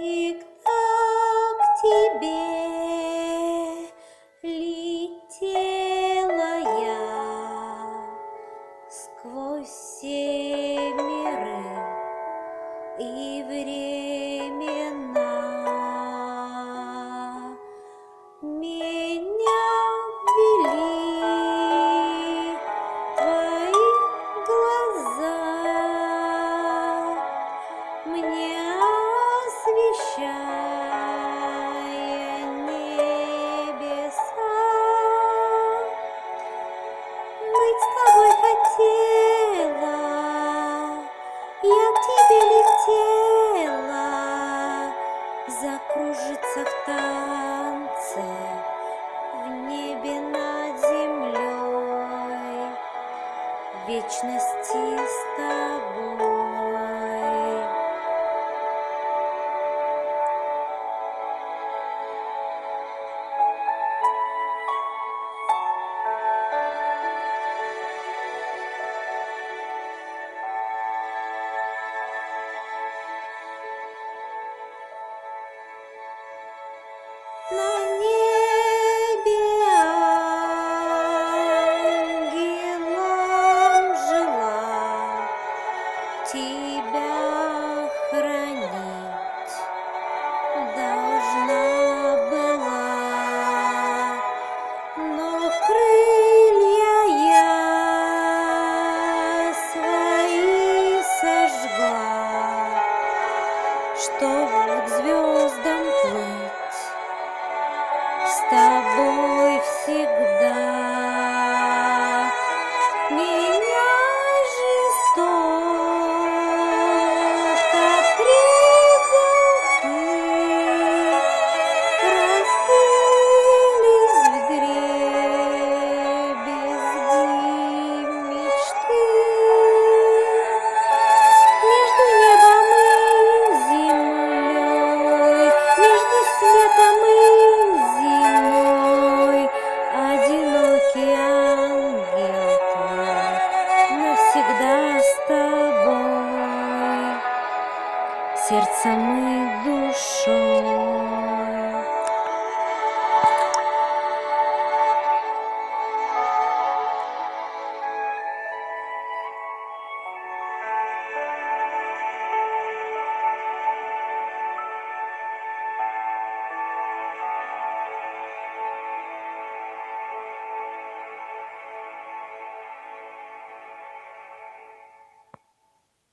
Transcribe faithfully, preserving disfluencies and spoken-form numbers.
Всегда к тебе летела я сквозь все миры и времена. Меня вели твои глаза, мне освещая небеса. Быть с тобой хотела, я к тебе летела, закружиться в танце в небе над землей, в вечности с тобой. На небе ангелом жила тебя хранить должна была, но крылья я свои сожгла, чтоб к звездам плыть с тобой всегда. Меня жестоко предал ты, разбились вдребезги мечты. Между небом и землей, между светом и зимой, одинокий ангел твой навсегда с тобой, сердцем и душой.